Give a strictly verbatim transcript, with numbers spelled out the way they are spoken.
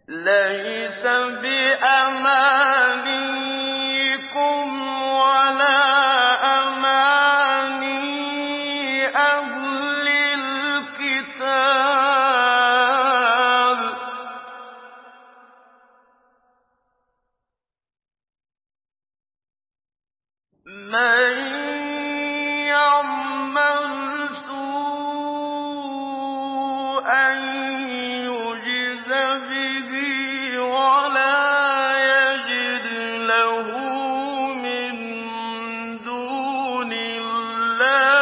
لَّيْسَ بِأَمَانِيِّكُمْ وَلَا أَمَانِيِّ أَهْلِ الْكِتَابِ ۗ مَن يَعْمَلْ سُوءًا يُجْزَ بِهِ وَلَا يَجِدْ لَهُ مِن دُونِ اللَّهِ